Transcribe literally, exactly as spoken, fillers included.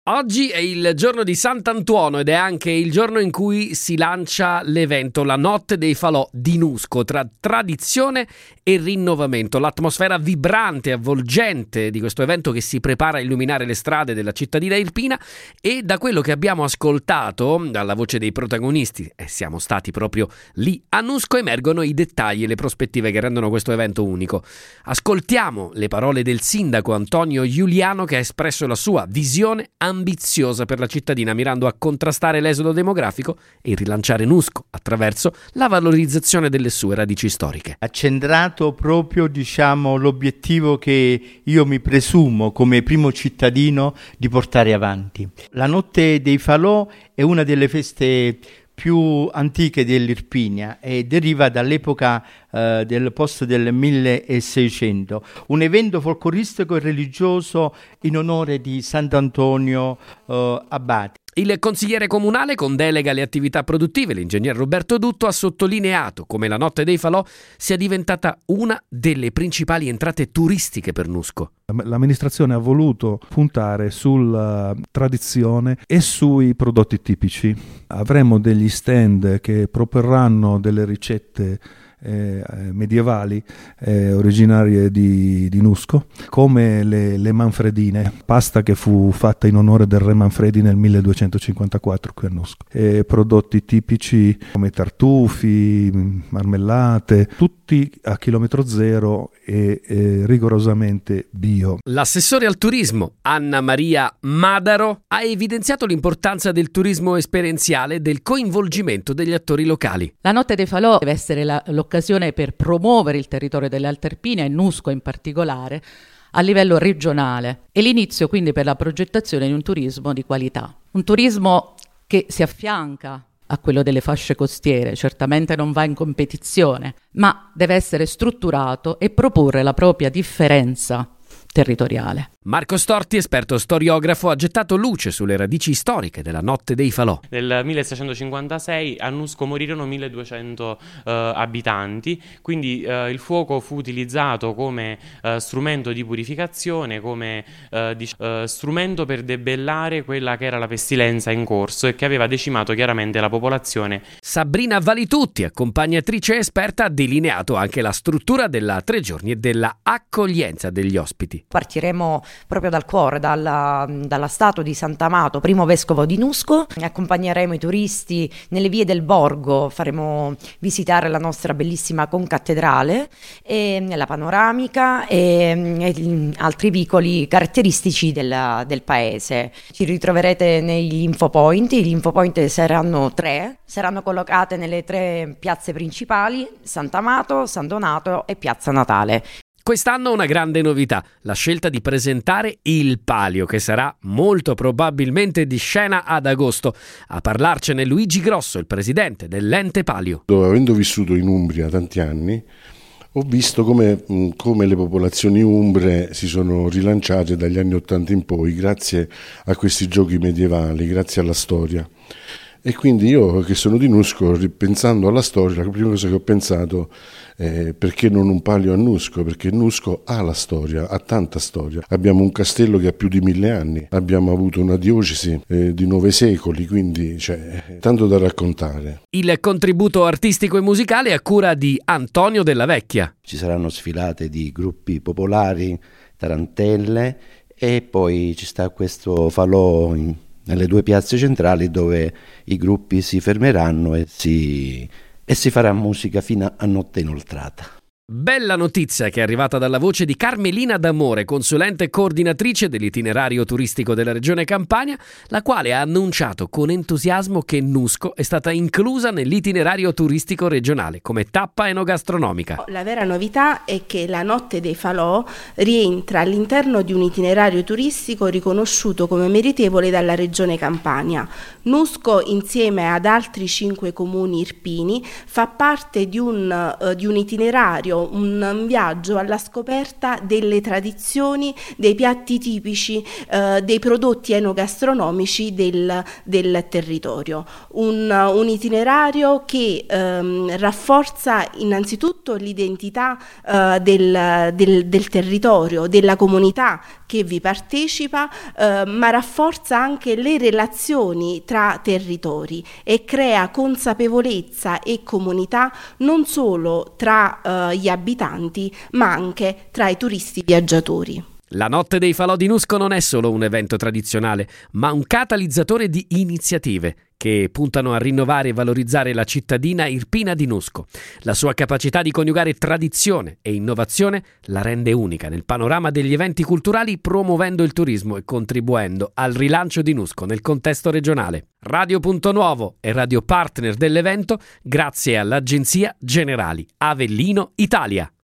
Oggi è il giorno di Sant'Antuono ed è anche il giorno in cui si lancia l'evento La Notte dei Falò di Nusco, tra tradizione e rinnovamento. L'atmosfera vibrante e avvolgente di questo evento che si prepara a illuminare le strade della cittadina irpina, e da quello che abbiamo ascoltato dalla voce dei protagonisti, e siamo stati proprio lì a Nusco, emergono i dettagli e le prospettive che rendono questo evento unico. Ascoltiamo le parole del sindaco Antonio Giuliano, che ha espresso la sua visione ambiziosa per la cittadina, mirando a contrastare l'esodo demografico e rilanciare Nusco attraverso la valorizzazione delle sue radici storiche. Ha centrato proprio, diciamo, l'obiettivo che io mi presumo come primo cittadino di portare avanti. La Notte dei Falò è una delle feste più antiche dell'Irpinia e deriva dall'epoca eh, del post del milleseicento, un evento folcloristico e religioso in onore di Sant'Antonio eh, Abate. Il consigliere comunale con delega alle attività produttive, l'ingegner Roberto Dutto, ha sottolineato come la Notte dei Falò sia diventata una delle principali entrate turistiche per Nusco. L'amministrazione ha voluto puntare sulla tradizione e sui prodotti tipici. Avremo degli stand che proporranno delle ricette Eh, medievali eh, originarie di, di Nusco, come le, le manfredine, pasta che fu fatta in onore del re Manfredi nel milleduecentocinquantaquattro qui a Nusco, e prodotti tipici come tartufi, marmellate, tutti a chilometro zero e eh, rigorosamente bio. L'assessore al turismo Anna Maria Madaro ha evidenziato l'importanza del turismo esperienziale e del coinvolgimento degli attori locali. La Notte dei Falò deve essere la, l'occasione per promuovere il territorio delle Alte Irpine e Nusco in particolare a livello regionale, e l'inizio quindi per la progettazione di un turismo di qualità, un turismo che si affianca a quello delle fasce costiere, certamente non va in competizione, ma deve essere strutturato e proporre la propria differenza territoriale. Marco Storti, esperto storiografo, ha gettato luce sulle radici storiche della Notte dei Falò. Nel milleseicentocinquantasei a Nusco morirono milleduecento eh, abitanti, quindi eh, il fuoco fu utilizzato come eh, strumento di purificazione, come eh, di, eh, strumento per debellare quella che era la pestilenza in corso e che aveva decimato chiaramente la popolazione. Sabrina Valitutti, accompagnatrice esperta, ha delineato anche la struttura della tre giorni e della accoglienza degli ospiti. Partiremo proprio dal cuore, dalla, dalla statua di Sant'Amato, primo vescovo di Nusco. Accompagneremo i turisti nelle vie del borgo, faremo visitare la nostra bellissima concattedrale, e la panoramica e, e altri vicoli caratteristici del, del paese. Ci ritroverete negli infopoint. Gli infopoint saranno tre, saranno collocate nelle tre piazze principali: Sant'Amato, San Donato e Piazza Natale. Quest'anno una grande novità, la scelta di presentare il Palio, che sarà molto probabilmente di scena ad agosto. A parlarcene Luigi Grosso, il presidente dell'ente Palio. Avendo vissuto in Umbria tanti anni, ho visto come, come le popolazioni umbre si sono rilanciate dagli anni Ottanta in poi grazie a questi giochi medievali, grazie alla storia. E quindi io, che sono di Nusco, ripensando alla storia, la prima cosa che ho pensato è: perché non un palio a Nusco? Perché Nusco ha la storia, ha tanta storia. Abbiamo un castello che ha più di mille anni, abbiamo avuto una diocesi eh, di nove secoli, quindi c'è tanto da raccontare. Il contributo artistico e musicale è a cura di Antonio Della Vecchia. Ci saranno sfilate di gruppi popolari, tarantelle, e poi ci sta questo falò in nelle due piazze centrali dove i gruppi si fermeranno e si, e si farà musica fino a notte inoltrata. Bella notizia che è arrivata dalla voce di Carmelina D'Amore, consulente e coordinatrice dell'itinerario turistico della Regione Campania, la quale ha annunciato con entusiasmo che Nusco è stata inclusa nell'itinerario turistico regionale come tappa enogastronomica. La vera novità è che la Notte dei Falò rientra all'interno di un itinerario turistico riconosciuto come meritevole dalla Regione Campania. Nusco, insieme ad altri cinque comuni irpini, fa parte di un, uh, di un itinerario davvero un viaggio alla scoperta delle tradizioni, dei piatti tipici, eh, dei prodotti enogastronomici del, del territorio. Un, un itinerario che ehm, rafforza innanzitutto l'identità eh, del, del, del territorio, della comunità che vi partecipa, eh, ma rafforza anche le relazioni tra territori e crea consapevolezza e comunità non solo tra eh, gli abitanti, ma anche tra i turisti viaggiatori. La Notte dei Falò di Nusco non è solo un evento tradizionale, ma un catalizzatore di iniziative che puntano a rinnovare e valorizzare la cittadina irpina di Nusco. La sua capacità di coniugare tradizione e innovazione la rende unica nel panorama degli eventi culturali, promuovendo il turismo e contribuendo al rilancio di Nusco nel contesto regionale. Radio Punto Nuovo è radio partner dell'evento grazie all'Agenzia Generali Avellino Italia.